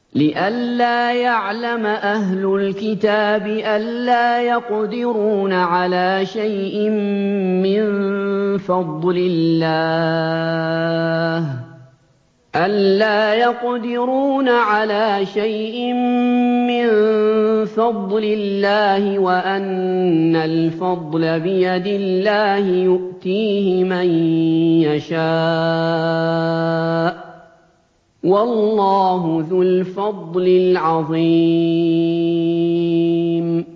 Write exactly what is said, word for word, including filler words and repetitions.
لِّئَلَّا يَعْلَمَ أَهْلُ الْكِتَابِ أَلَّا يَقْدِرُونَ عَلَىٰ شَيْءٍ مِّن فَضْلِ اللَّهِ أَلَّا يَقْدِرُونَ عَلَىٰ شَيْءٍ مِّن فَضْلِ اللَّهِ وَأَنَّ الْفَضْلَ بِيَدِ اللَّهِ يُؤْتِيهِ مَن يَشَاءُ ۗ وَاللَّهُ ذُو الْفَضْلِ الْعَظِيمِ